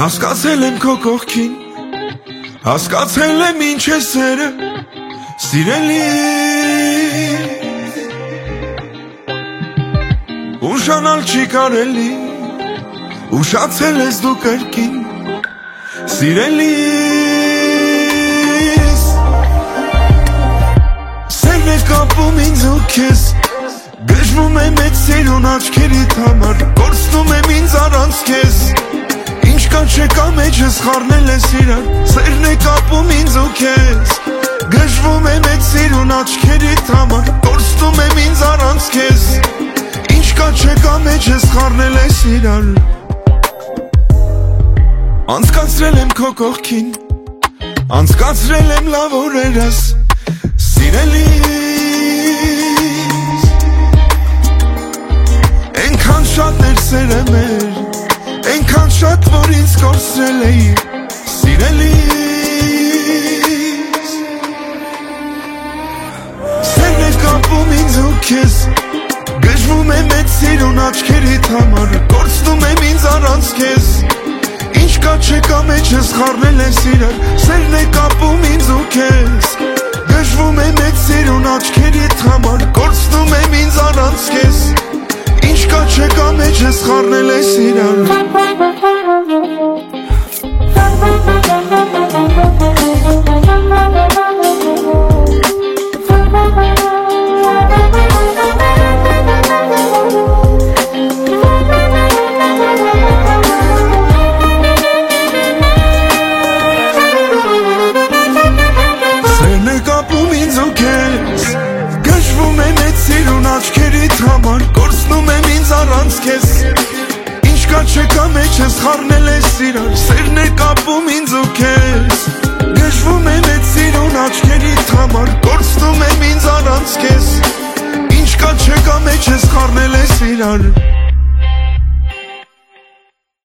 Հասկացել եմ քո կողքին, հասկացել եմ ինչ է սերը, սիրելի Ուշանալ չի կարելի, ուշացել ես դու կրկին, սիրելիս Սերն է կապում ինձ ու քեզ, գժվում եմ էտ սիրուն աչքերիդ համար, կորցնում եմ ինձ առանց քեզ Ինչ կա չկա մեջս խառնել ես իրար, սերն է կապում ինձ ու քեզ Գժվում եմ էտ սիրուն աչքերիդ համար, կորցնում եմ ինձ առանց քեզ Ինչ կա չկա մեջս խառնել ես իրար Անցկացրել եմ քո կողքին, անցկացրել եմ լավ օրերս, սիրելիս Ենքան շատ էր սերը մեր, ենքան շատ որ ինձ կորցրել էի, սիրելիս Սերն է կապում ինձ ու քեզ, գժվում եմ էտ սիրուն աչքերիդ համար, կորցնում եմ ինձ առանց քեզ Ինչ կա չկա մեջս խառնել ես իրար, սերն է կապում ինձ ու քեզ Գժվում եմ էտ սիրուն աչքերիդ համար, կորցնում եմ ինձ առանց քեզ Ինչ կա չկա մեջս խառնել ես իրար Աչքերիդ համար կորցնում եմ ինձ առանց քեզ Ինչ կա չկա մեջս խառնել ես իրար Սերն է կապում ինձ ու քեզ Գժվում եմ էտ սիրուն աչքերիդ համար Կորցնում եմ ինձ առանց քեզ Ինչ կա չկա մեջս խառնել ես իրար